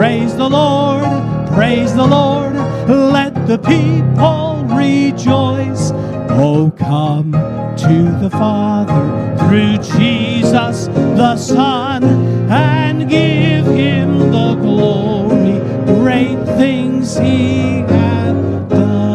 Praise the Lord, praise the Lord, let the people rejoice. Oh, come to the Father through Jesus the Son, and give him the glory, great things he hath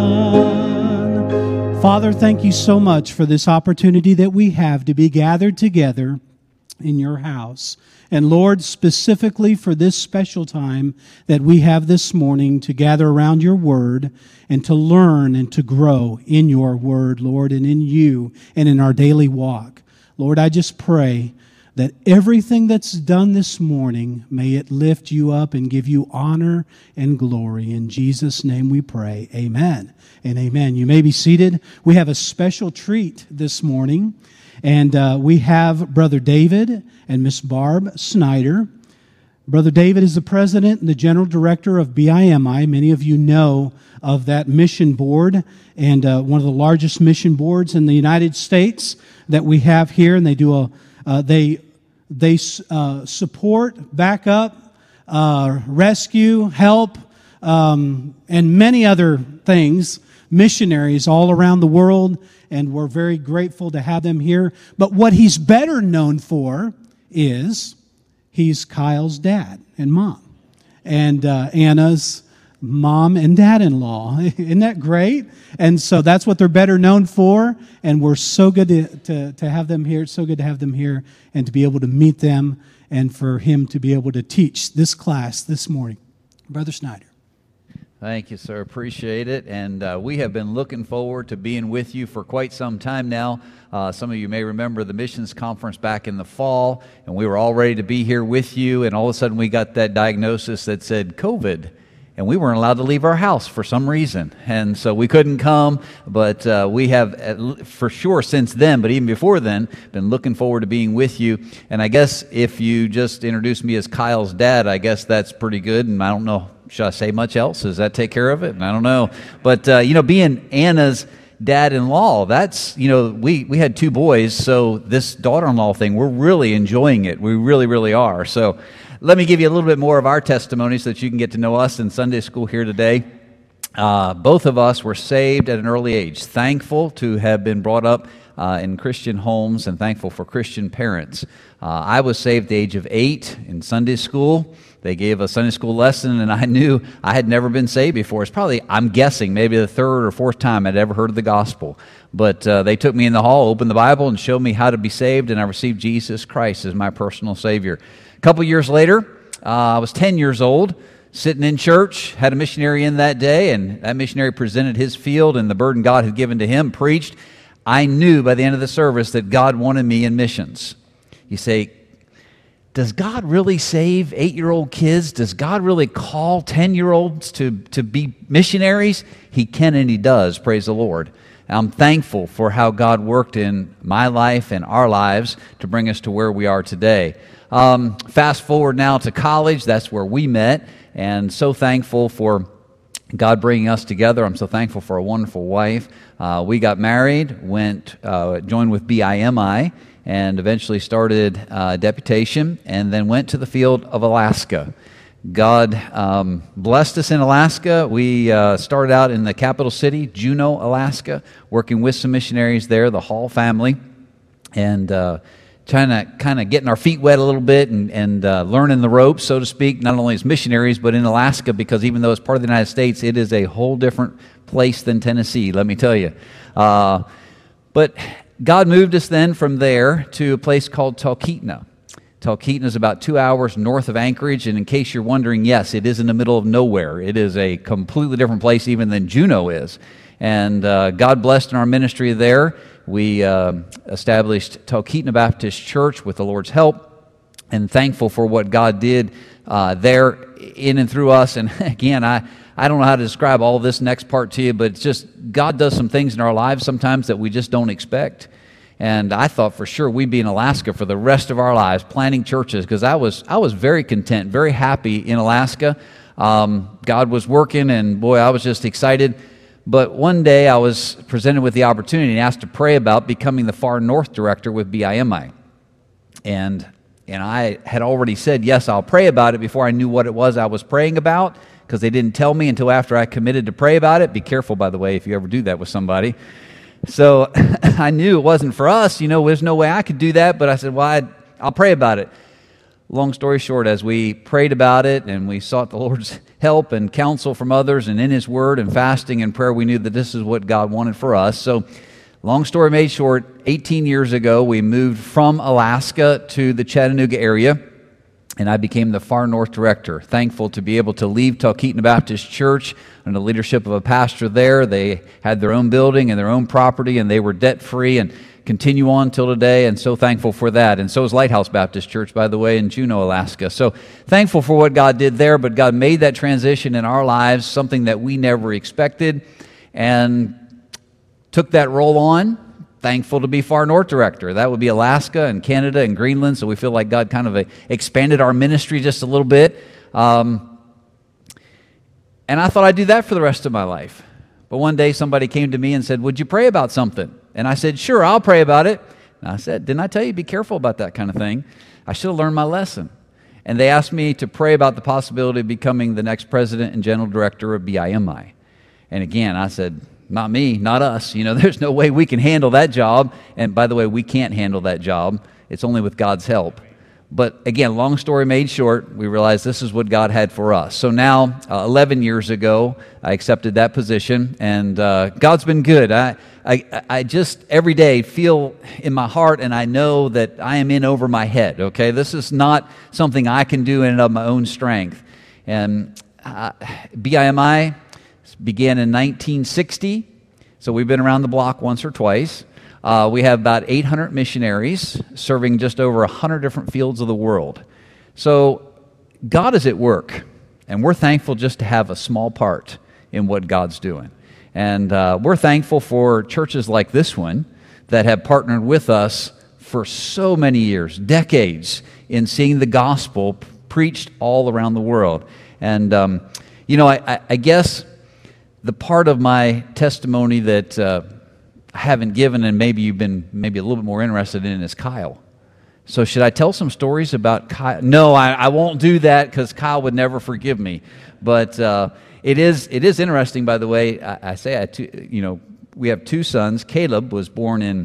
done. Father, thank you so much for this opportunity that we have to be gathered together in your house. And Lord, specifically for this special time that we have this morning to gather around your word and to learn and to grow in your word, Lord, and in you and in our daily walk. Lord, I just pray that everything that's done this morning, may it lift you up and give you honor and glory. In Jesus' name we pray. Amen and amen. You may be seated. We have a special treat this morning. And we have Brother David and Miss Barb Snyder. Brother David is the president and the general director of BIMI. Many of you know of that mission board, and one of the largest mission boards in the United States that we have here. And they do they support, back up, rescue, help, and many other things, missionaries all around the world. And we're very grateful to have them here. But what he's better known for is he's Kyle's dad and mom. And Anna's mom and dad-in-law. Isn't that great? And so that's what they're better known for. And we're so good to have them here. It's so good to have them here and to be able to meet them and for him to be able to teach this class this morning. Brother Snyder. Thank you, sir. Appreciate it. And we have been looking forward to being with you for quite some time now. Some of you may remember the missions conference back in the fall, and we were all ready to be here with you, and all of a sudden we got that diagnosis that said COVID, and we weren't allowed to leave our house for some reason. And so we couldn't come, but we have for sure since then, but even before then, been looking forward to being with you. And I guess if you just introduced me as Kyle's dad, I guess that's pretty good, and I don't know, should I say much else? Does that take care of it? I don't know. But, being Anna's dad-in-law, that's, we had two boys, so this daughter-in-law thing, we're really enjoying it. We really, really are. So let me give you a little bit more of our testimony so that you can get to know us in Sunday school here today. Both of us were saved at an early age, thankful to have been brought up in Christian homes and thankful for Christian parents. I was saved at the age of 8 in Sunday school. They gave a Sunday school lesson, and I knew I had never been saved before. It's probably, I'm guessing, maybe the third or fourth time I'd ever heard of the gospel. But they took me in the hall, opened the Bible, and showed me how to be saved, and I received Jesus Christ as my personal Savior. A couple years later, I was 10 years old, sitting in church, had a missionary in that day, and that missionary presented his field and the burden God had given to him, preached. I knew by the end of the service that God wanted me in missions. You say, does God really save 8-year-old kids? Does God really call 10-year-olds to be missionaries? He can and He does, praise the Lord. I'm thankful for how God worked in my life and our lives to bring us to where we are today. Fast forward now to college, that's where we met, and so thankful for God bringing us together. I'm so thankful for a wonderful wife. We got married, joined with BIMI, and eventually started deputation, and then went to the field of Alaska. God blessed us in Alaska. We started out in the capital city, Juneau, Alaska, working with some missionaries there, the Hall family, and trying to kind of getting our feet wet a little bit and learning the ropes, so to speak, not only as missionaries, but in Alaska, because even though it's part of the United States, it is a whole different place than Tennessee, let me tell you. But God moved us then from there to a place called Talkeetna. Talkeetna is about 2 hours north of Anchorage, and in case you're wondering, yes, it is in the middle of nowhere. It is a completely different place even than Juneau is. And God blessed in our ministry there. We established Talkeetna Baptist Church with the Lord's help, and thankful for what God did there in and through us. And again, I don't know how to describe all this next part to you, but it's just God does some things in our lives sometimes that we just don't expect. And I thought for sure we'd be in Alaska for the rest of our lives, planting churches, because I was very content, very happy in Alaska. God was working, and boy, I was just excited. But one day I was presented with the opportunity and asked to pray about becoming the Far North director with BIMI. And And I had already said, yes, I'll pray about it before I knew what it was I was praying about, because they didn't tell me until after I committed to pray about it. Be careful, by the way, if you ever do that with somebody. So I knew it wasn't for us. There's no way I could do that, but I said, well, I'll pray about it. Long story short, as we prayed about it and we sought the Lord's help and counsel from others and in His Word and fasting and prayer, we knew that this is what God wanted for us. So long story made short, 18 years ago, we moved from Alaska to the Chattanooga area, and I became the Far North Director. Thankful to be able to leave Talkeetna Baptist Church under the leadership of a pastor there. They had their own building and their own property, and they were debt-free and continue on till today, and so thankful for that. And so is Lighthouse Baptist Church, by the way, in Juneau, Alaska. So thankful for what God did there, but God made that transition in our lives, something that we never expected, and took that role on. Thankful to be Far North Director. That would be Alaska and Canada and Greenland, so we feel like God kind of expanded our ministry just a little bit. And I thought I'd do that for the rest of my life. But one day somebody came to me and said, would you pray about something? And I said, sure, I'll pray about it. And I said, didn't I tell you, be careful about that kind of thing? I should have learned my lesson. And they asked me to pray about the possibility of becoming the next president and general director of BIMI. And again, I said, not me, not us. There's no way we can handle that job. And by the way, we can't handle that job. It's only with God's help. But again, long story made short, we realized this is what God had for us. So now, 11 years ago, I accepted that position, and God's been good. I just every day feel in my heart, and I know that I am in over my head, okay? This is not something I can do in and of my own strength. And BIMI began in 1960, so we've been around the block once or twice. We have about 800 missionaries serving just over 100 different fields of the world. So God is at work, and we're thankful just to have a small part in what God's doing. And we're thankful for churches like this one that have partnered with us for so many years, decades, in seeing the gospel preached all around the world. And, I guess the part of my testimony that I haven't given, and maybe you've been maybe a little bit more interested in, is Kyle. So should I tell some stories about Kyle? No, I won't do that, because Kyle would never forgive me. But it is interesting, by the way. We have two sons. Caleb was born in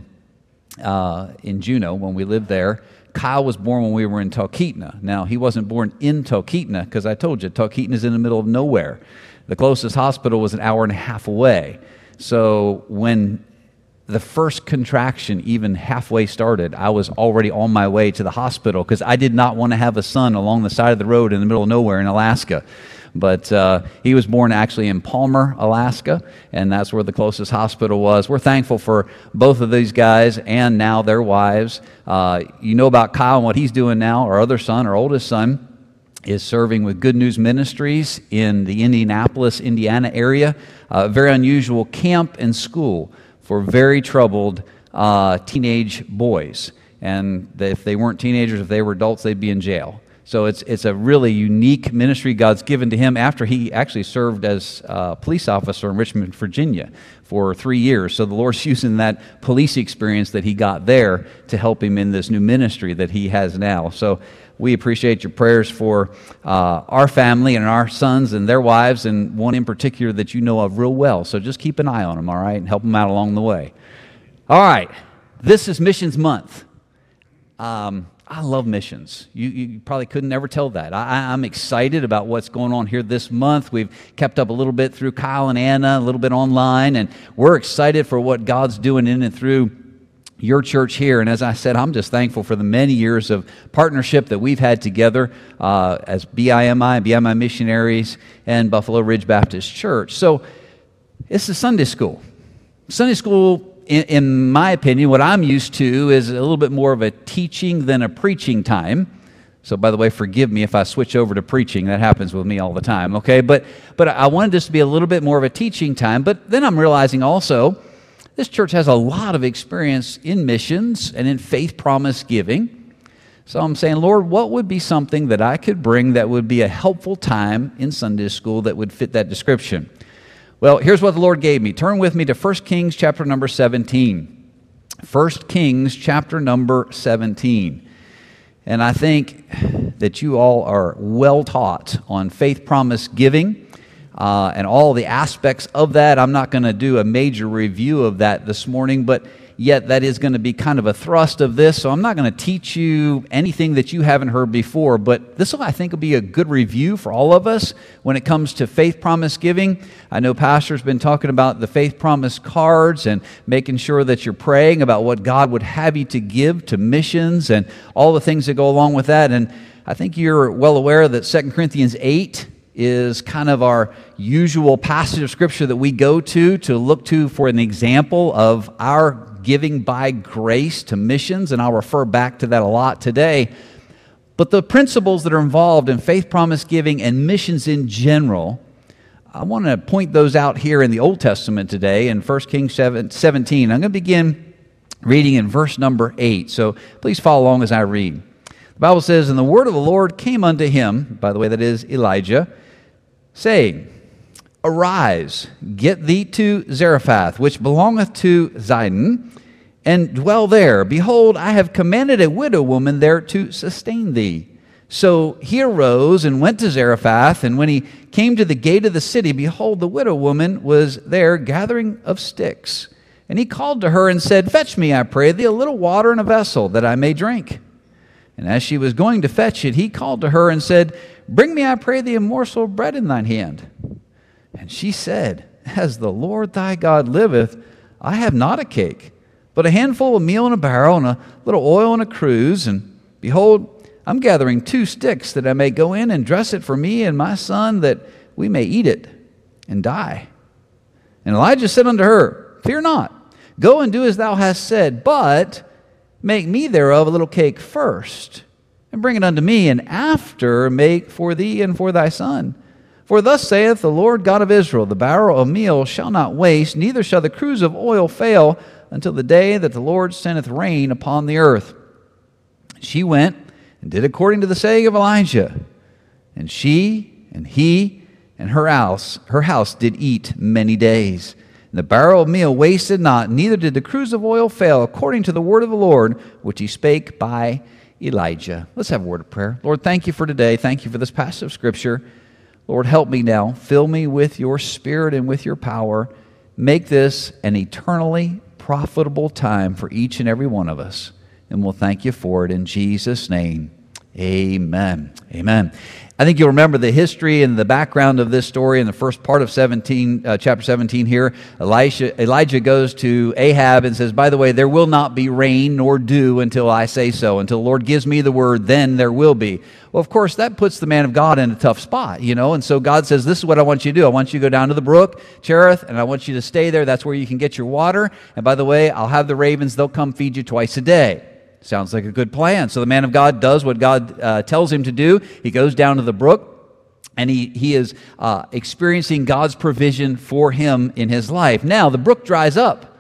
Juneau when we lived there. Kyle was born when we were in Talkeetna. Now, he wasn't born in Talkeetna, because I told you, Talkeetna is in the middle of nowhere. The closest hospital was an hour and a half away. So when the first contraction even halfway started, I was already on my way to the hospital, because I did not want to have a son along the side of the road in the middle of nowhere in Alaska. But he was born actually in Palmer, Alaska, and that's where the closest hospital was. We're thankful for both of these guys and now their wives. You know about Kyle and what he's doing now. Our other son, our oldest son, is serving with Good News Ministries in the Indianapolis, Indiana area. A very unusual camp and school for very troubled teenage boys. And if they weren't teenagers, if they were adults, they'd be in jail. So it's a really unique ministry God's given to him after he actually served as a police officer in Richmond, Virginia for 3 years. So the Lord's using that police experience that he got there to help him in this new ministry that he has now. So we appreciate your prayers for our family and our sons and their wives, and one in particular that you know of real well. So just keep an eye on them, all right, and help them out along the way. All right, this is Missions Month. I love missions. You probably couldn't ever tell that. I'm excited about what's going on here this month. We've kept up a little bit through Kyle and Anna, a little bit online, and we're excited for what God's doing in and through your church here. And as I said, I'm just thankful for the many years of partnership that we've had together as BIMI missionaries and Buffalo Ridge Baptist Church. So it's a Sunday school. Sunday school, in my opinion, what I'm used to is a little bit more of a teaching than a preaching time. So by the way, forgive me if I switch over to preaching. That happens with me all the time, okay? But I wanted this to be a little bit more of a teaching time. But then I'm realizing also this church has a lot of experience in missions and in faith promise giving. So I'm saying, Lord, what would be something that I could bring that would be a helpful time in Sunday school that would fit that description? Well, here's what the Lord gave me. Turn with me to 1 Kings chapter number 17. 1 Kings chapter number 17. And I think that you all are well taught on faith promise giving and all the aspects of that. I'm not going to do a major review of that this morning, but yet that is going to be kind of a thrust of this. So I'm not going to teach you anything that you haven't heard before, but this will, I think, will be a good review for all of us when it comes to faith promise giving. I know Pastor's been talking about the faith promise cards and making sure that you're praying about what God would have you to give to missions and all the things that go along with that. And I think you're well aware that 2 Corinthians 8 is kind of our usual passage of Scripture that we go to look to for an example of our giving by grace to missions, and I'll refer back to that a lot today. But the principles that are involved in faith promise giving and missions in general, I want to point those out here in the Old Testament today in 1 Kings 17. I'm going to begin reading in verse number 8, so please follow along as I read. The Bible says, "And the word of the Lord came unto him," by the way, that is Elijah, saying, "Arise, get thee to Zarephath, which belongeth to Zidon, and dwell there. Behold, I have commanded a widow woman there to sustain thee." So he arose and went to Zarephath, and when he came to the gate of the city, behold, the widow woman was there gathering of sticks. And he called to her and said, "Fetch me, I pray thee, a little water in a vessel, that I may drink." And as she was going to fetch it, he called to her and said, "Bring me, I pray thee, a morsel of bread in thine hand." And she said, "As the Lord thy God liveth, I have not a cake, but a handful of meal in a barrel, and a little oil in a cruse. And behold, I'm gathering 2 sticks, that I may go in and dress it for me and my son, that we may eat it and die." And Elijah said unto her, "Fear not, go and do as thou hast said, but make me thereof a little cake first, and bring it unto me, and after make for thee and for thy son. For thus saith the Lord God of Israel, the barrel of meal shall not waste, neither shall the cruse of oil fail, until the day that the Lord sendeth rain upon the earth." She went and did according to the saying of Elijah. And she and he and her house did eat many days. And the barrel of meal wasted not, neither did the cruse of oil fail, according to the word of the Lord, which he spake by Elijah. Let's have a word of prayer. Lord, thank you for today. Thank you for this passage of Scripture. Lord, help me now. Fill me with your Spirit and with your power. Make this an eternally profitable time for each and every one of us. And we'll thank you for it in Jesus' name. Amen. Amen. I think you'll remember the history and the background of this story in the first part of chapter 17 here. Elijah goes to Ahab and says, "By the way, there will not be rain nor dew until I say so. Until the Lord gives me the word, then there will be." Well, of course, that puts the man of God in a tough spot, and so God says, "This is what I want you to do. I want you to go down to the brook, Cherith, and I want you to stay there. That's where you can get your water. And by the way, I'll have the ravens. They'll come feed you twice a day." Sounds like a good plan. So the man of God does what God tells him to do. He goes down to the brook, and he is experiencing God's provision for him in his life. Now, the brook dries up.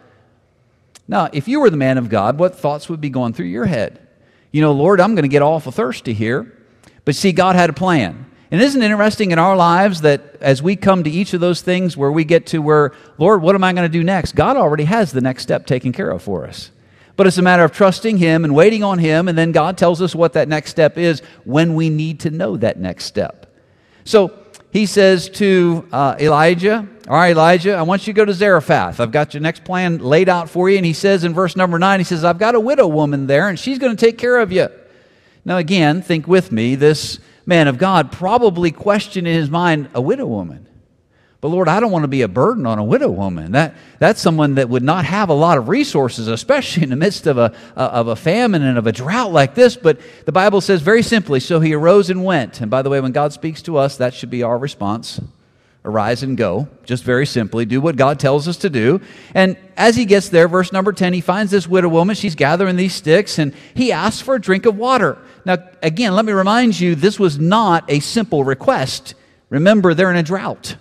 Now, if you were the man of God, what thoughts would be going through your head? Lord, I'm going to get awful thirsty here. But see, God had a plan. And isn't it interesting in our lives that as we come to each of those things where we get to where, Lord, what am I going to do next? God already has the next step taken care of for us. But it's a matter of trusting Him and waiting on Him, and then God tells us what that next step is when we need to know that next step. So he says to Elijah, "All right, Elijah, I want you to go to Zarephath. I've got your next plan laid out for you." And he says in verse number 9, he says, "I've got a widow woman there, and she's going to take care of you." Now again, think with me, this man of God probably questioned in his mind, a widow woman. But Lord, I don't want to be a burden on a widow woman. That's someone that would not have a lot of resources, especially in the midst of a famine and of a drought like this. But the Bible says very simply, so he arose and went. And by the way, when God speaks to us, that should be our response. Arise and go. Just very simply, do what God tells us to do. And as he gets there, verse number 10, he finds this widow woman. She's gathering these sticks, and he asks for a drink of water. Now, again, let me remind you, this was not a simple request. Remember, they're in a drought.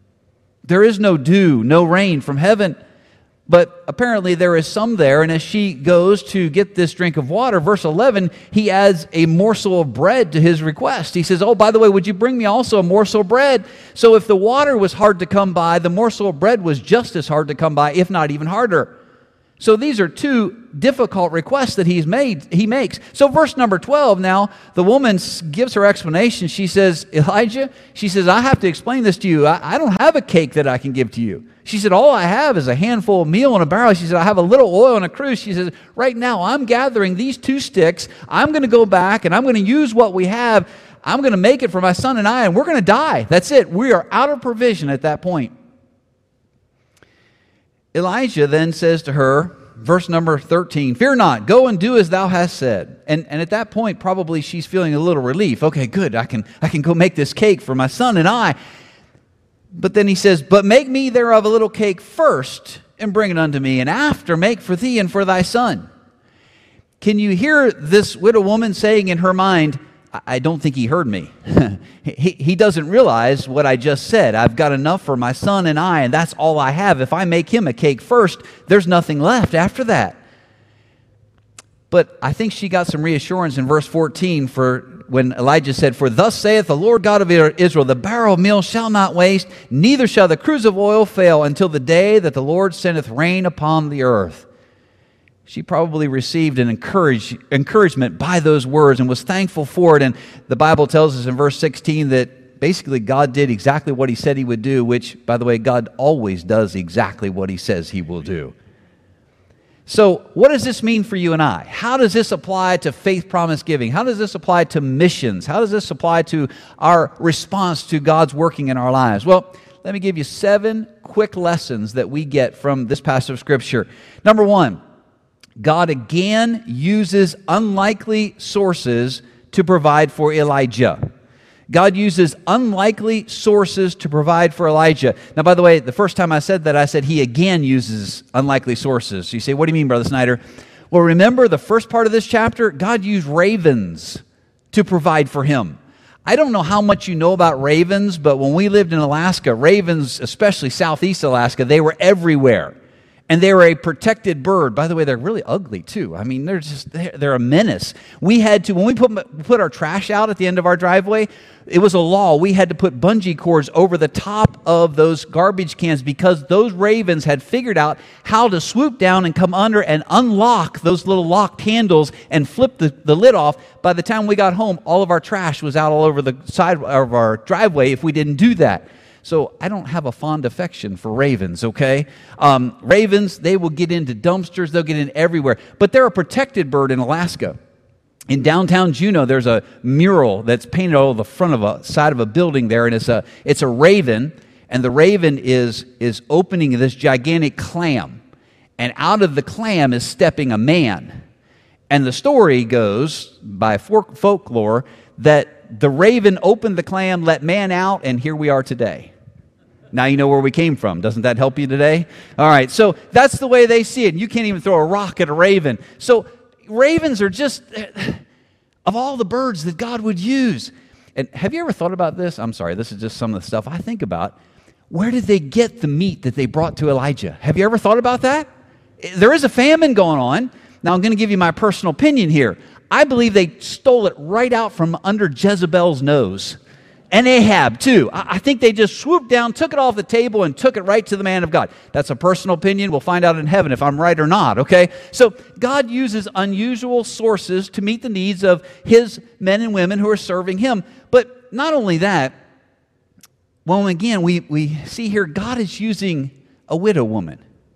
There is no dew, no rain from heaven. But apparently there is some there, and as she goes to get this drink of water, verse 11, he adds a morsel of bread to his request. He says, "Oh, by the way, would you bring me also a morsel of bread?" So if the water was hard to come by, the morsel of bread was just as hard to come by, if not even harder. So these are two difficult requests that he makes. So verse number 12 now, the woman gives her explanation. She says, Elijah, she says, I have to explain this to you. I don't have a cake that I can give to you. She said, all I have is a handful of meal in a barrel. She said, I have a little oil in a cruse. She says, right now I'm gathering these 2 sticks. I'm going to go back and I'm going to use what we have. I'm going to make it for my son and I, and we're going to die. That's it. We are out of provision at that point. Elijah then says to her, verse number 13, fear not, go and do as thou hast said. And at that point, probably she's feeling a little relief. Okay, good, I can go make this cake for my son and I. But then he says, but make me thereof a little cake first, and bring it unto me, and after make for thee and for thy son. Can you hear this widow woman saying in her mind, I don't think he heard me. He doesn't realize what I just said. I've got enough for my son and I, and that's all I have. If I make him a cake first, there's nothing left after that. But I think she got some reassurance in verse 14 for when Elijah said, for thus saith the Lord God of Israel, the barrel of meal shall not waste, neither shall the cruse of oil fail until the day that the Lord sendeth rain upon the earth. She probably received an encouragement by those words and was thankful for it. And the Bible tells us in verse 16 that basically God did exactly what he said he would do, which, by the way, God always does exactly what he says he will do. So what does this mean for you and I? How does this apply to faith promise giving? How does this apply to missions? How does this apply to our response to God's working in our lives? Well, let me give you 7 quick lessons that we get from this passage of Scripture. Number 1, God again uses unlikely sources to provide for Elijah. God uses unlikely sources to provide for Elijah. Now, by the way, the first time I said that, I said he again uses unlikely sources. You say, what do you mean, Brother Snyder? Well, remember the first part of this chapter? God used ravens to provide for him. I don't know how much you know about ravens, but when we lived in Alaska, ravens, especially southeast Alaska, they were everywhere. And they were a protected bird. By the way, they're really ugly too. I mean, they're a menace. We had to, when we put our trash out at the end of our driveway, it was a law. We had to put bungee cords over the top of those garbage cans because those ravens had figured out how to swoop down and come under and unlock those little locked handles and flip the lid off. By the time we got home, all of our trash was out all over the side of our driveway if we didn't do that. So I don't have a fond affection for ravens, okay? Ravens, they will get into dumpsters. They'll get in everywhere. But they're a protected bird in Alaska. In downtown Juneau, there's a mural that's painted all over the front of a side of a building there, and it's a raven, and the raven is opening this gigantic clam, and out of the clam is stepping a man. And the story goes, by folklore, that the raven opened the clam, let man out, and here we are today. Now you know where we came from. Doesn't that help you today? All right, so that's the way they see it. You can't even throw a rock at a raven. So ravens are just, of all the birds that God would use. And have you ever thought about this? I'm sorry, this is just some of the stuff I think about. Where did they get the meat that they brought to Elijah? Have you ever thought about that? There is a famine going on. Now I'm going to give you my personal opinion here. I believe they stole it right out from under Jezebel's nose. And Ahab, too. I think they just swooped down, took it off the table, and took it right to the man of God. That's a personal opinion. We'll find out in heaven if I'm right or not, okay? So God uses unusual sources to meet the needs of his men and women who are serving him. But not only that, well, again, we see here God is using a widow woman.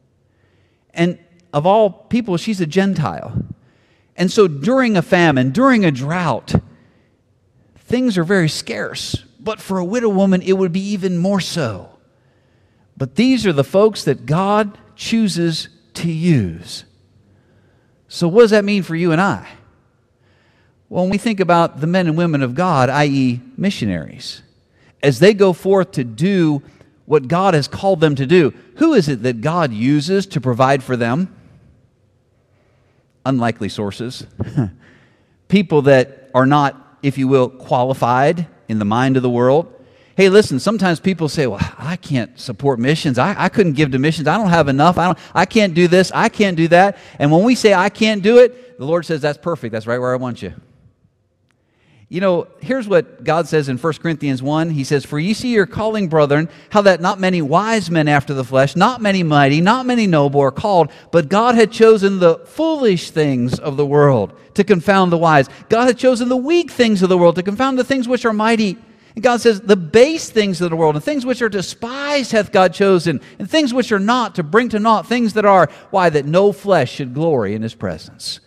And of all people, she's a Gentile. And so during a famine, during a drought, things are very scarce. But for a widow woman, it would be even more so. But these are the folks that God chooses to use. So what does that mean for you and I? Well, when we think about the men and women of God, i.e. missionaries, as they go forth to do what God has called them to do, who is it that God uses to provide for them? Unlikely sources. People that are not, if you will, qualified in the mind of the world. Hey, listen, sometimes people say, well, I can't support missions. I couldn't give to missions. I don't have enough. I can't do this. I can't do that. And when we say I can't do it, the Lord says, that's perfect. That's right where I want you. You know, here's what God says in 1 Corinthians 1. He says, "For ye see your calling, brethren, how that not many wise men after the flesh, not many mighty, not many noble are called, but God had chosen the foolish things of the world to confound the wise. God had chosen the weak things of the world to confound the things which are mighty." And God says, "The base things of the world, and things which are despised hath God chosen, and things which are not, to bring to naught things that are, why, that no flesh should glory in His presence."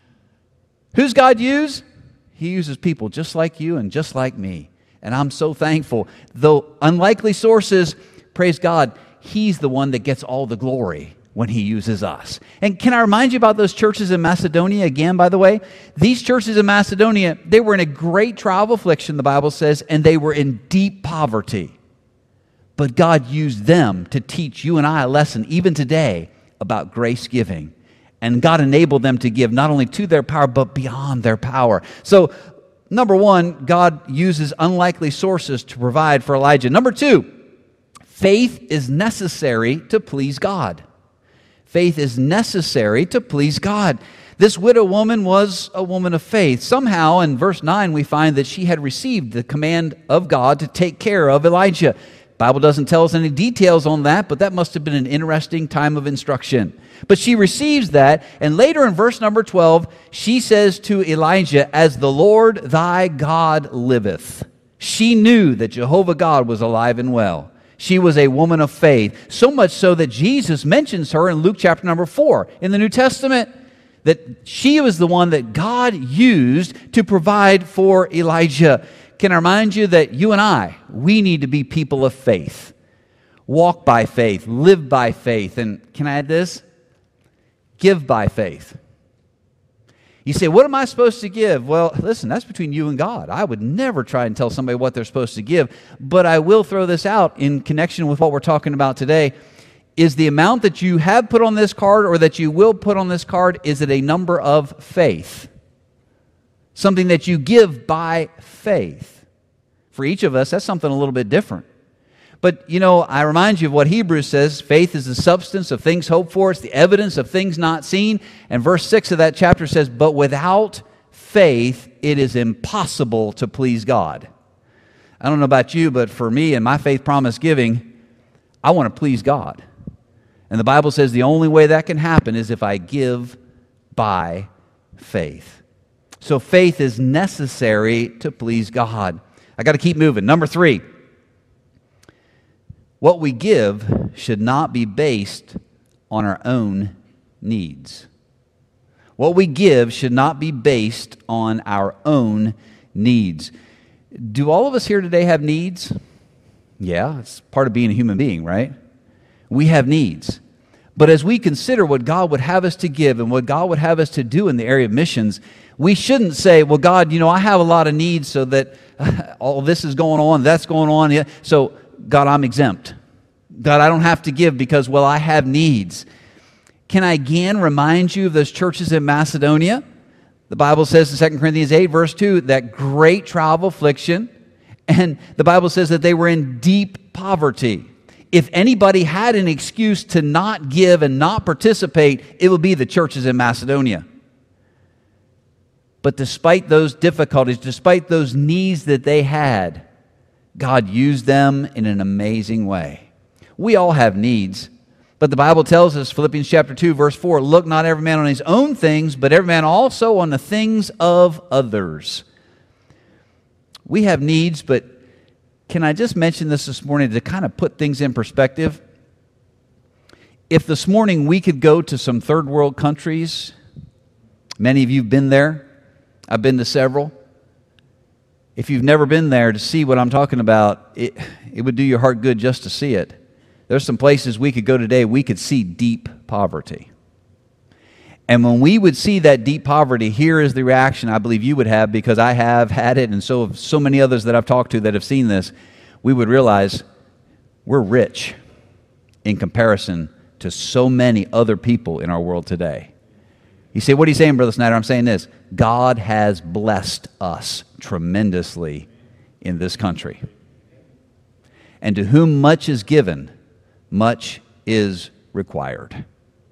Who's God use? He uses people just like you and just like me. And I'm so thankful. Though unlikely sources, praise God, He's the one that gets all the glory when He uses us. And can I remind you about those churches in Macedonia again, by the way? These churches in Macedonia, they were in a great trial of affliction, the Bible says, and they were in deep poverty. But God used them to teach you and I a lesson, even today, about grace giving. And God enabled them to give not only to their power, but beyond their power. So, number one, God uses unlikely sources to provide for Elijah. Number two, faith is necessary to please God. Faith is necessary to please God. This widow woman was a woman of faith. Somehow, in verse 9, we find that she had received the command of God to take care of Elijah. The Bible doesn't tell us any details on that, but that must have been an interesting time of instruction. But she receives that, and later in verse number 12, she says to Elijah, "As the Lord thy God liveth." She knew that Jehovah God was alive and well. She was a woman of faith, so much so that Jesus mentions her in Luke chapter number 4 in the New Testament, that she was the one that God used to provide for Elijah. Can I remind you that you and I, we need to be people of faith. Walk by faith, live by faith, and can I add this? Give by faith. You say, what am I supposed to give? Well, listen, that's between you and God. I would never try and tell somebody what they're supposed to give, but I will throw this out in connection with what we're talking about today. Is the amount that you have put on this card or that you will put on this card, is it a number of faith? Something that you give by faith. For each of us, that's something a little bit different. But, you know, I remind you of what Hebrews says. Faith is the substance of things hoped for. It's the evidence of things not seen. And verse 6 of that chapter says, "But without faith, it is impossible to please God." I don't know about you, but for me and my faith promise giving, I want to please God. And the Bible says the only way that can happen is if I give by faith. So faith is necessary to please God. I got to keep moving. Number 3. What we give should not be based on our own needs. What we give should not be based on our own needs. Do all of us here today have needs? Yeah, it's part of being a human being, right? We have needs. But as we consider what God would have us to give and what God would have us to do in the area of missions, we shouldn't say, well, God, you know, I have a lot of needs so that all this is going on, that's going on. Yeah. So, God, I'm exempt. God, I don't have to give because, well, I have needs. Can I again remind you of those churches in Macedonia? The Bible says in 2 Corinthians 8, verse 2, that great trial of affliction, and the Bible says that they were in deep poverty. If anybody had an excuse to not give and not participate, it would be the churches in Macedonia. But despite those difficulties, despite those needs that they had, God used them in an amazing way. We all have needs, but the Bible tells us, Philippians chapter 2, verse 4, "Look not every man on his own things, but every man also on the things of others." We have needs, but can I just mention this morning to kind of put things in perspective? If this morning we could go to some third world countries, many of you have been there, I've been to several. If you've never been there to see what I'm talking about, it would do your heart good just to see it. There's some places we could go today, we could see deep poverty. And when we would see that deep poverty, here is the reaction I believe you would have, because I have had it, and so have so many others that I've talked to that have seen this. We would realize we're rich in comparison to so many other people in our world today. You say, what are you saying, Brother Snyder? I'm saying this. God has blessed us tremendously in this country. And to whom much is given, much is required.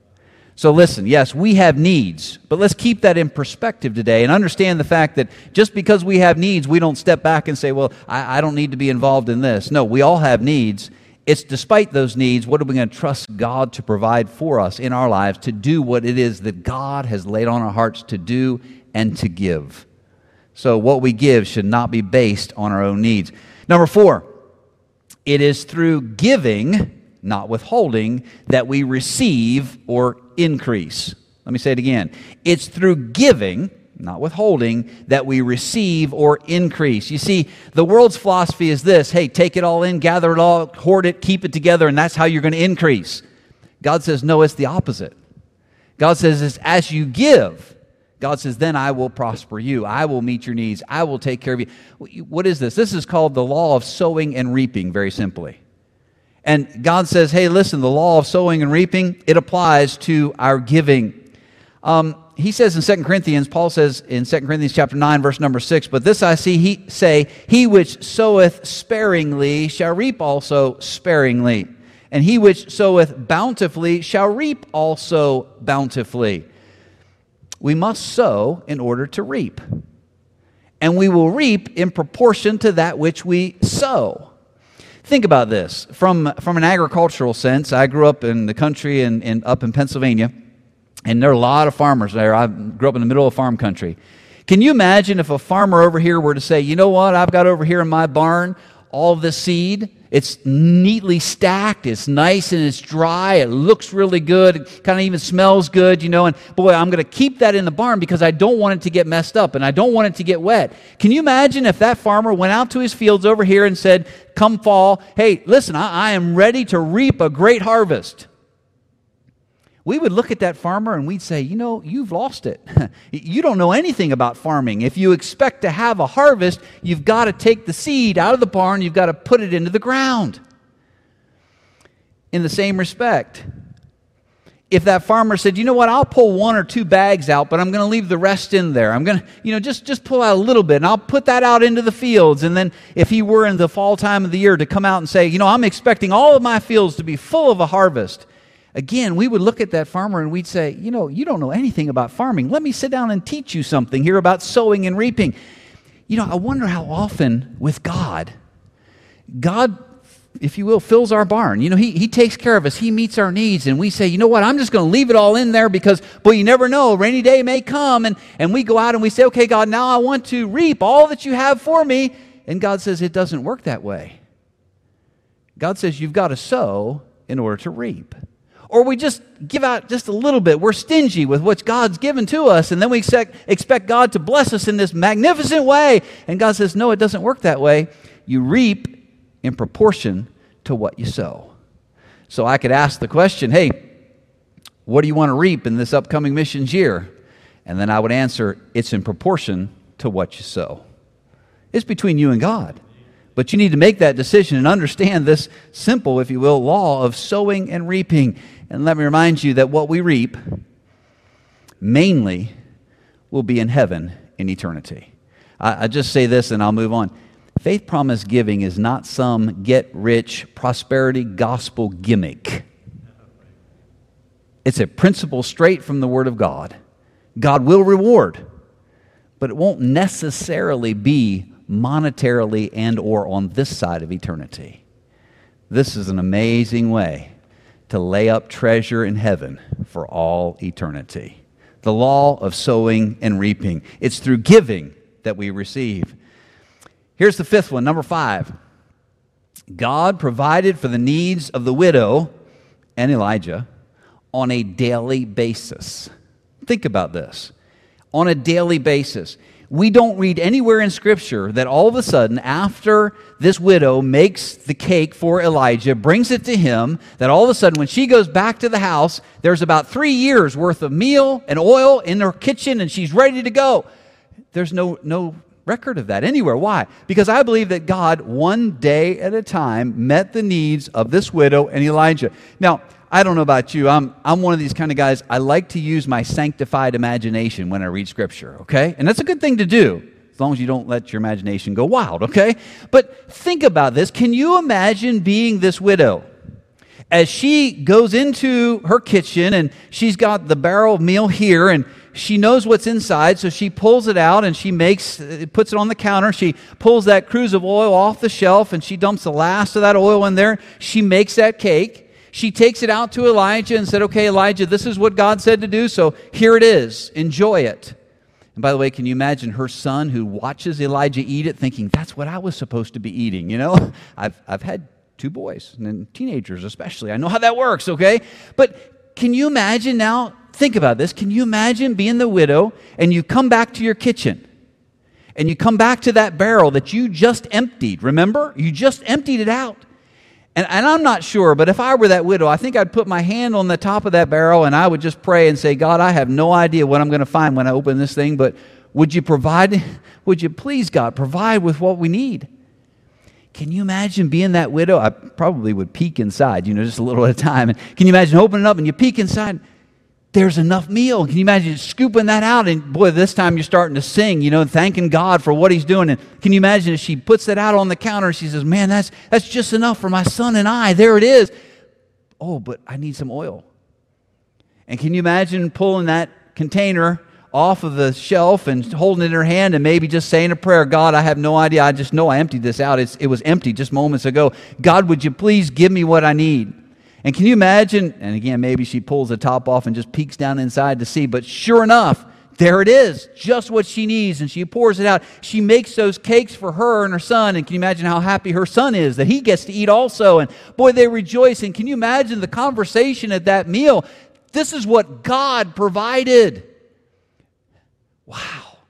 So listen, yes, we have needs, but let's keep that in perspective today and understand the fact that just because we have needs, we don't step back and say, well, I don't need to be involved in this. No, we all have needs. It's despite those needs, what are we going to trust God to provide for us in our lives to do what it is that God has laid on our hearts to do and to give. So what we give should not be based on our own needs. Number 4, it is through giving, not withholding, that we receive or increase. Let me say it again. It's through giving, not withholding, that we receive or increase. You see, the world's philosophy is this: hey, take it all in, gather it all, hoard it, keep it together, and that's how you're going to increase. God says, no, it's the opposite. God says, it's as you give. God says, then I will prosper you. I will meet your needs. I will take care of you. What is this? This is called the law of sowing and reaping, very simply. And God says, hey, listen, the law of sowing and reaping, it applies to our giving. He says in 2 Corinthians, Paul says in 2 Corinthians chapter 9, verse number 6, but this I say, he which soweth sparingly shall reap also sparingly. And he which soweth bountifully shall reap also bountifully. We must sow in order to reap. And we will reap in proportion to that which we sow. Think about this. From an agricultural sense, I grew up in the country and up in Pennsylvania, and there are a lot of farmers there. I grew up in the middle of farm country. Can you imagine if a farmer over here were to say, you know what, I've got over here in my barn all of this seed. It's neatly stacked. It's nice and it's dry. It looks really good. It kind of even smells good, and boy, I'm going to keep that in the barn because I don't want it to get messed up and I don't want it to get wet. Can you imagine if that farmer went out to his fields over here and said, come fall, hey, listen, I am ready to reap a great harvest. We would look at that farmer and we'd say, you've lost it. You don't know anything about farming. If you expect to have a harvest, you've got to take the seed out of the barn, you've got to put it into the ground. In the same respect, if that farmer said, you know what, I'll pull 1 or 2 bags out, but I'm going to leave the rest in there. I'm going to, just pull out a little bit, and I'll put that out into the fields. And then if he were in the fall time of the year to come out and say, I'm expecting all of my fields to be full of a harvest. Again, we would look at that farmer and we'd say, you don't know anything about farming. Let me sit down and teach you something here about sowing and reaping. I wonder how often with God, if you will, fills our barn. He takes care of us. He meets our needs. And we say, you know what, I'm just going to leave it all in there because, boy, you never know. A rainy day may come. And we go out and we say, okay, God, now I want to reap all that you have for me. And God says it doesn't work that way. God says you've got to sow in order to reap. Or we just give out just a little bit. We're stingy with what God's given to us, and then we expect God to bless us in this magnificent way. And God says, no, it doesn't work that way. You reap in proportion to what you sow. So I could ask the question, hey, what do you want to reap in this upcoming missions year? And then I would answer, it's in proportion to what you sow. It's between you and God. But you need to make that decision and understand this simple, if you will, law of sowing and reaping. And let me remind you that what we reap mainly will be in heaven in eternity. I just say this and I'll move on. Faith Promise Giving is not some get-rich prosperity gospel gimmick. It's a principle straight from the Word of God. God will reward, but it won't necessarily be monetarily and or on this side of eternity. This is an amazing way to lay up treasure in heaven for all eternity. The law of sowing and reaping. It's through giving that we receive. Here's the 5th one, number 5. God provided for the needs of the widow and Elijah on a daily basis. Think about this. On a daily basis. We don't read anywhere in Scripture that all of a sudden, after this widow makes the cake for Elijah, brings it to him, that all of a sudden when she goes back to the house, there's about 3 years worth of meal and oil in her kitchen and she's ready to go. There's no record of that anywhere. Why? Because I believe that God, one day at a time, met the needs of this widow and Elijah. Now, I don't know about you. I'm one of these kind of guys. I like to use my sanctified imagination when I read Scripture, okay? And that's a good thing to do, as long as you don't let your imagination go wild, okay? But think about this. Can you imagine being this widow as she goes into her kitchen and she's got the barrel of meal here and she knows what's inside, so she pulls it out and she puts it on the counter. She pulls that cruse of oil off the shelf and she dumps the last of that oil in there. She makes that cake. She takes it out to Elijah and said, okay, Elijah, this is what God said to do, so here it is. Enjoy it. And by the way, can you imagine her son who watches Elijah eat it thinking, that's what I was supposed to be eating, you know? I've had 2 boys, and teenagers especially. I know how that works, okay? But can you imagine now, think about this, can you imagine being the widow and you come back to your kitchen and you come back to that barrel that you just emptied, remember? You just emptied it out. And I'm not sure, but if I were that widow, I think I'd put my hand on the top of that barrel and I would just pray and say, God, I have no idea what I'm going to find when I open this thing, but would you please, God, provide with what we need? Can you imagine being that widow? I probably would peek inside, just a little at a time. And can you imagine opening it up and you peek inside? There's enough meal. Can you imagine scooping that out? And boy, this time you're starting to sing, thanking God for what He's doing. And can you imagine if she puts that out on the counter, she says, man, that's just enough for my son and I. There it is. Oh, but I need some oil. And can you imagine pulling that container off of the shelf and holding it in her hand and maybe just saying a prayer, God, I have no idea. I just know I emptied this out. It was empty just moments ago. God, would you please give me what I need? And can you imagine, and again, maybe she pulls the top off and just peeks down inside to see, but sure enough, there it is, just what she needs, and she pours it out. She makes those cakes for her and her son, and can you imagine how happy her son is that he gets to eat also? And boy, they rejoice, and can you imagine the conversation at that meal? This is what God provided. Wow.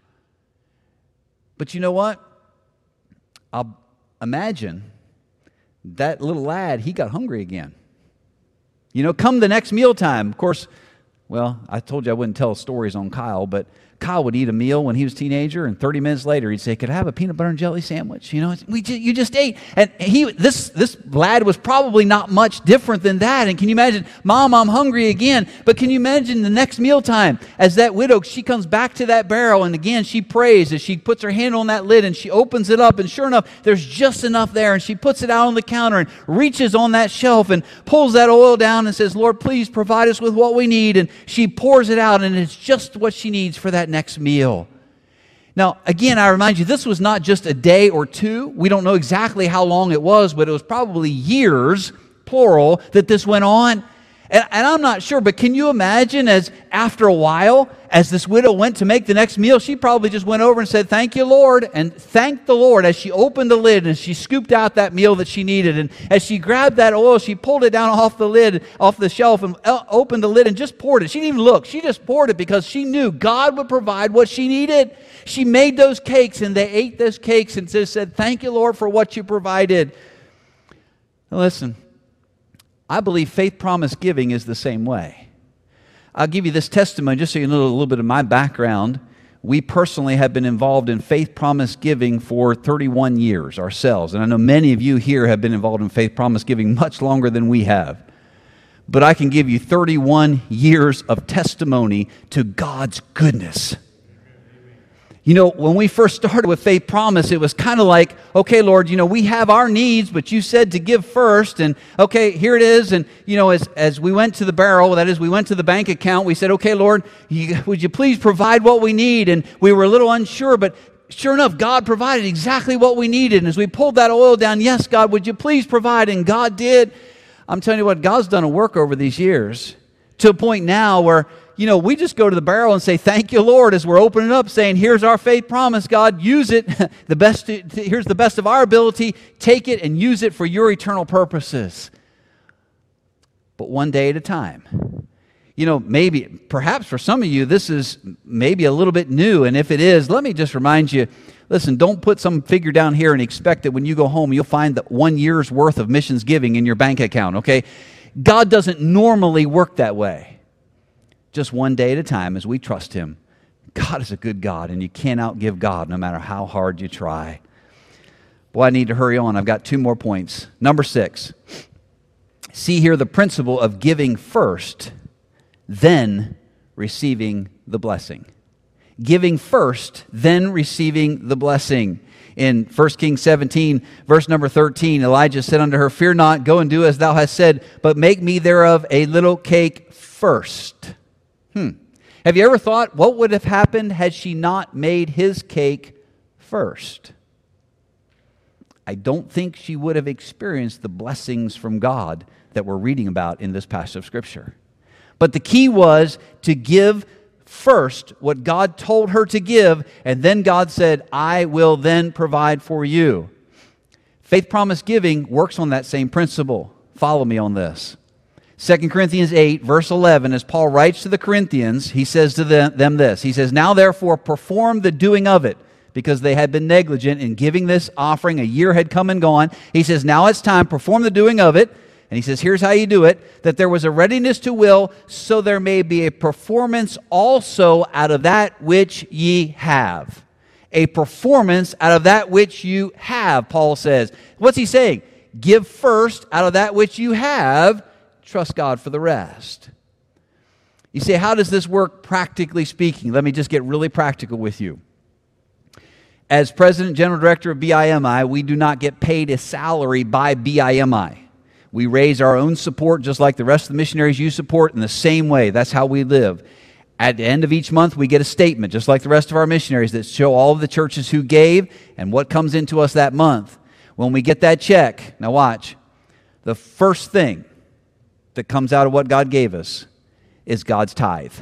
But you know what? I'll imagine that little lad, he got hungry again. Come the next mealtime, of course, well, I told you I wouldn't tell stories on Kyle, but Kyle would eat a meal when he was a teenager, and 30 minutes later he'd say, could I have a peanut butter and jelly sandwich? You just ate. And this lad was probably not much different than that. And can you imagine, Mom, I'm hungry again. But can you imagine the next mealtime, as that widow, she comes back to that barrel, and again she prays as she puts her hand on that lid and she opens it up, and sure enough, there's just enough there, and she puts it out on the counter and reaches on that shelf and pulls that oil down and says, Lord, please provide us with what we need. And she pours it out, and it's just what she needs for that next meal. Now, again, I remind you, this was not just a day or two. We don't know exactly how long it was, but it was probably years, plural, that this went on. And I'm not sure, but can you imagine as after a while, as this widow went to make the next meal, she probably just went over and said, thank you, Lord, and thanked the Lord as she opened the lid and she scooped out that meal that she needed. And as she grabbed that oil, she pulled it down off the shelf and opened the lid and just poured it. She didn't even look. She just poured it because she knew God would provide what she needed. She made those cakes and they ate those cakes and just said, thank you, Lord, for what you provided. Now listen, I believe faith promise giving is the same way. I'll give you this testimony just so you know a little bit of my background. We personally have been involved in faith promise giving for 31 years ourselves. And I know many of you here have been involved in faith promise giving much longer than we have. But I can give you 31 years of testimony to God's goodness. When we first started with Faith Promise, it was kind of like, okay, Lord, we have our needs, but you said to give first, and okay, here it is. And, as we went to the barrel, that is, we went to the bank account, we said, okay, Lord, would you please provide what we need? And we were a little unsure, but sure enough, God provided exactly what we needed. And as we pulled that oil down, yes, God, would you please provide? And God did. I'm telling you what, God's done a work over these years to a point now where, we just go to the barrel and say, thank you, Lord, as we're opening up, saying, here's our faith promise, God, use it. Here's the best of our ability. Take it and use it for your eternal purposes. But one day at a time. Perhaps for some of you, this is maybe a little bit new. And if it is, let me just remind you, listen, don't put some figure down here and expect that when you go home, you'll find that 1 year's worth of missions giving in your bank account, okay? God doesn't normally work that way. Just one day at a time as we trust Him. God is a good God, and you can't outgive God no matter how hard you try. Boy, I need to hurry on. I've got 2 more points. Number 6. See here the principle of giving first, then receiving the blessing. Giving first, then receiving the blessing. In 1 Kings 17, verse number 13, Elijah said unto her, Fear not, go and do as thou hast said, but make me thereof a little cake first. Have you ever thought what would have happened had she not made his cake first? I don't think she would have experienced the blessings from God that we're reading about in this passage of Scripture. But the key was to give first what God told her to give, and then God said, I will then provide for you. Faith promise giving works on that same principle. Follow me on this. 2 Corinthians 8, verse 11, as Paul writes to the Corinthians, he says to them this. He says, Now therefore perform the doing of it, because they had been negligent in giving this offering. A year had come and gone. He says, Now it's time, perform the doing of it. And he says, here's how you do it, that there was a readiness to will, so there may be a performance also out of that which ye have. A performance out of that which you have, Paul says. What's he saying? Give first out of that which you have, trust God for the rest. You say, how does this work practically speaking? Let me just get really practical with you. As President General Director of BIMI, we do not get paid a salary by BIMI. We raise our own support just like the rest of the missionaries you support in the same way. That's how we live. At the end of each month, we get a statement, just like the rest of our missionaries, that show all of the churches who gave and what comes into us that month. When we get that check, now watch, the first thing that comes out of what God gave us is God's tithe.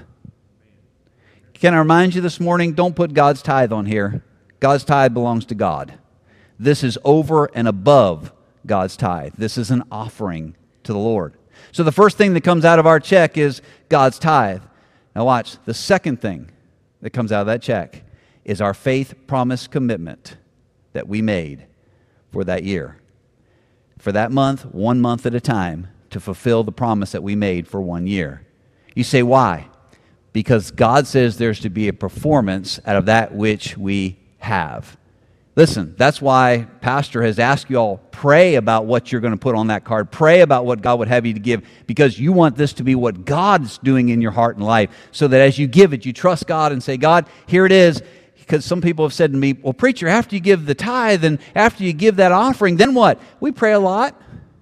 Can I remind you this morning, don't put God's tithe on here. God's tithe belongs to God. This is over and above God's tithe. This is an offering to the Lord. So the first thing that comes out of our check is God's tithe. Now watch, the second thing that comes out of that check is our faith promise commitment that we made for that year. For that month, 1 month at a time, to fulfill the promise that we made for 1 year. You say, why? Because God says there's to be a performance out of that which we have. Listen, that's why Pastor has asked you all, pray about what you're going to put on that card. Pray about what God would have you to give, because you want this to be what God's doing in your heart and life, so that as you give it, you trust God and say, God, here it is. Because some people have said to me, well, preacher, after you give the tithe and after you give that offering, then what? We pray a lot.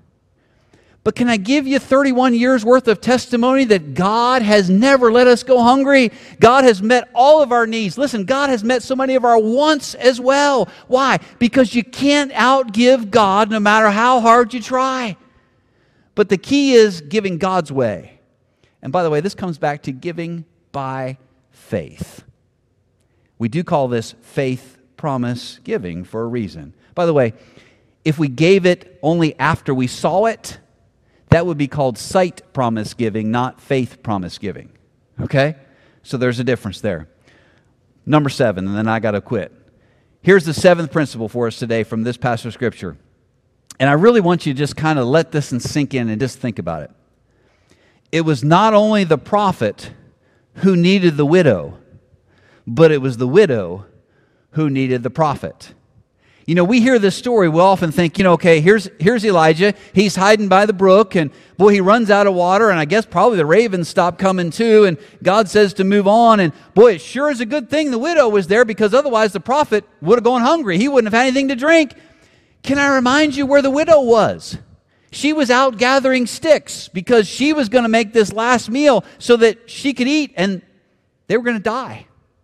But can I give you 31 years worth of testimony that God has never let us go hungry? God has met all of our needs. Listen, God has met so many of our wants as well. Why? Because you can't outgive God no matter how hard you try. But the key is giving God's way. And by the way, this comes back to giving by faith. We do call this faith promise giving for a reason. By the way, if we gave it only after we saw it, that would be called sight promise giving, not faith promise giving. Okay? So there's a difference there. Number 7, and then I got to quit. Here's the 7th principle for us today from this passage of Scripture. And I really want you to just kind of let this and sink in and just think about it. It was not only the prophet who needed the widow, but it was the widow who needed the prophet. You know, we hear this story, we often think, okay, here's Elijah, he's hiding by the brook, and boy, he runs out of water, and I guess probably the ravens stop coming too, and God says to move on, and boy, it sure is a good thing the widow was there, because otherwise the prophet would have gone hungry. He wouldn't have had anything to drink. Can I remind you where the widow was? She was out gathering sticks, because she was going to make this last meal so that she could eat, and they were going to die.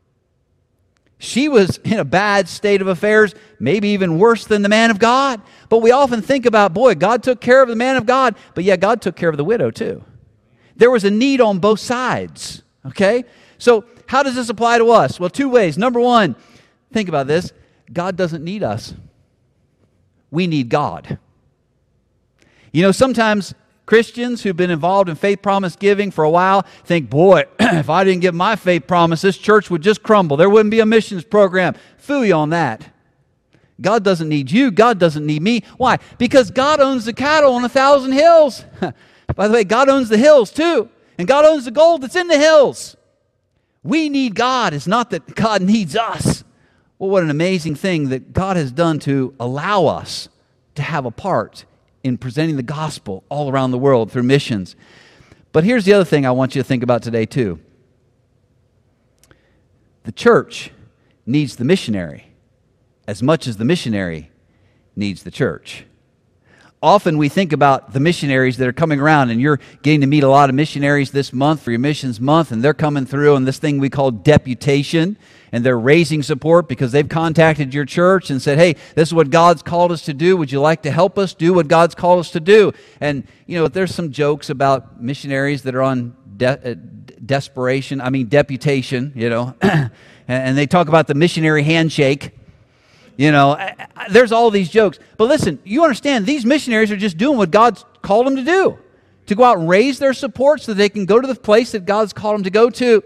She was in a bad state of affairs, maybe even worse than the man of God. But we often think about, boy, God took care of the man of God, but yeah, God took care of the widow too. There was a need on both sides, okay? So how does this apply to us? Well, 2 ways. Number 1, think about this. God doesn't need us. We need God. Sometimes Christians who've been involved in faith promise giving for a while think, boy, if I didn't give my faith promise, this church would just crumble. There wouldn't be a missions program. Phooey on that. God doesn't need you. God doesn't need me. Why? Because God owns the cattle on 1,000 hills. By the way, God owns the hills too. And God owns the gold that's in the hills. We need God. It's not that God needs us. Well, what an amazing thing that God has done to allow us to have a part in presenting the gospel all around the world through missions. But here's the other thing I want you to think about today too. The church needs the missionary, as much as the missionary needs the church. Often we think about the missionaries that are coming around, and you're getting to meet a lot of missionaries this month for your missions month, and they're coming through on this thing we call deputation, and they're raising support because they've contacted your church and said, hey, this is what God's called us to do. Would you like to help us do what God's called us to do? And, there's some jokes about missionaries that are on deputation, and they talk about the missionary handshake. There's all these jokes. But listen, you understand, these missionaries are just doing what God's called them to do, to go out and raise their support so that they can go to the place that God's called them to go to.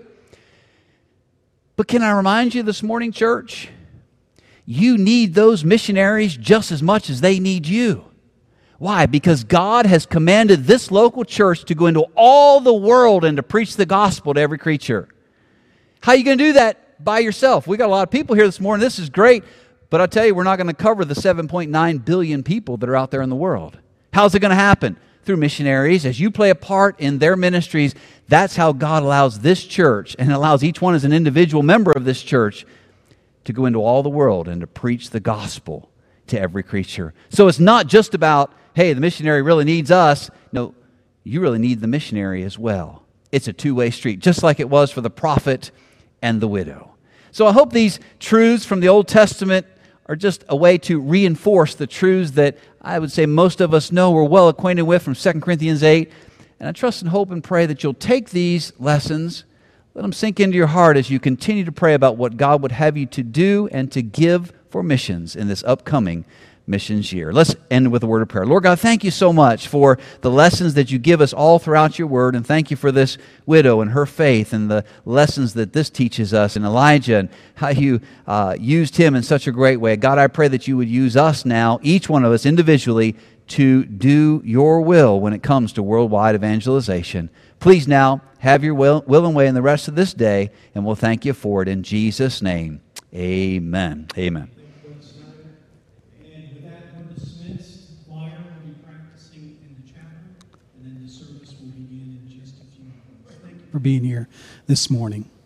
But can I remind you this morning, church, you need those missionaries just as much as they need you. Why? Because God has commanded this local church to go into all the world and to preach the gospel to every creature. How are you going to do that by yourself? We got a lot of people here this morning. This is great. But I'll tell you, we're not going to cover the 7.9 billion people that are out there in the world. How's it going to happen? Through missionaries. As you play a part in their ministries, that's how God allows this church, and allows each one as an individual member of this church, to go into all the world and to preach the gospel to every creature. So it's not just about, hey, the missionary really needs us. No, you really need the missionary as well. It's a two-way street, just like it was for the prophet and the widow. So I hope these truths from the Old Testament are just a way to reinforce the truths that I would say most of us know, we're well acquainted with from 2 Corinthians 8. And I trust and hope and pray that you'll take these lessons, let them sink into your heart as you continue to pray about what God would have you to do and to give for missions in this upcoming missions year. Let's end with a word of prayer. Lord God, thank you so much for the lessons that you give us all throughout your word, and thank you for this widow and her faith and the lessons that this teaches us, and Elijah and how you used him in such a great way. God, I pray that you would use us now, each one of us individually, to do your will when it comes to worldwide evangelization. Please now have your will and way in the rest of this day, and we'll thank you for it in Jesus' name. Amen. Amen. For being here this morning.